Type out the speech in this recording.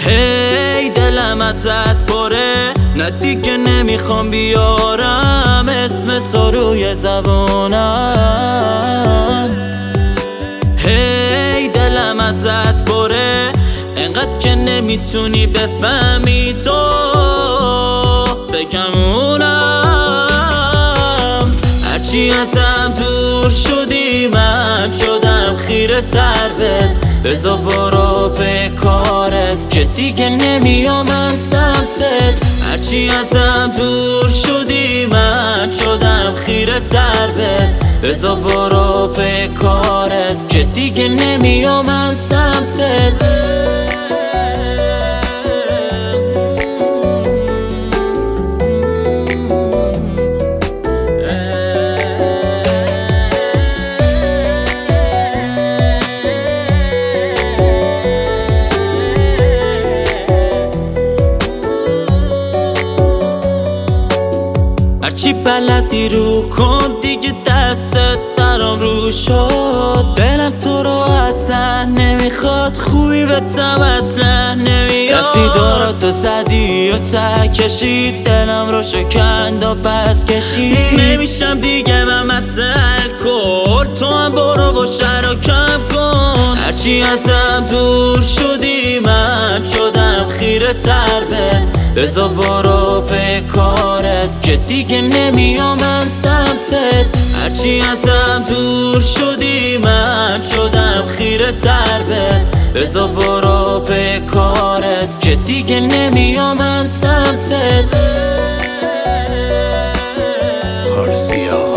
هی دلم ازت پره، نه دیگه نمیخوام بیارم اسم تو روی زبانم. هی دلم ازت پره، انقدر که نمیتونی بفهمی تو بگمونم. هرچی ازم دور شدی من شدم خیره تر بهت، بذار برو به کارت که دیگه نمیام من سمتت. هرچی ازم دور شدی من شدم خیره تر بهت، بذار برو به کارت که دیگه نمیام من سمتت. هرچی بلدی رو کن دیگه دستت درام رو شد. دلم تو رو اصلا نمیخواد، خوبی بهتم اصلا نمیاد. رفتی داراتو زدی و ته کشید، دلم رو شکند و پس کشید. نمیشم دیگه من مسئل کن، تو هم برو و شر کم کن. هرچی ازم دور شدی من شدم خیره تر بهت، بذار برو به کارت که دیگه نمیام من سمتت. هرچی ازم دور شدی من شدم خیره تر بهت، بذار برو به کارت که دیگه نمیام من سمتت. پارسیا